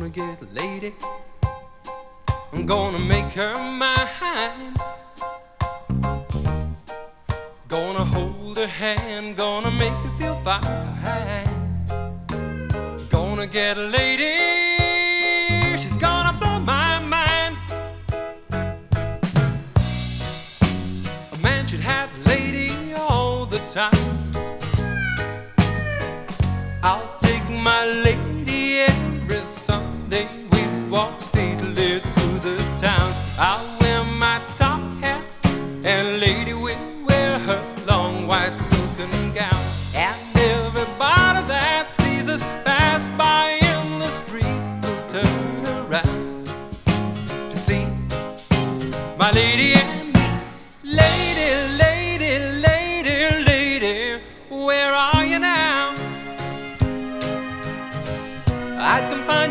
gonna get a lady. I'm gonna make her mine. Gonna hold her hand, gonna make her feel fine. Gonna get a lady.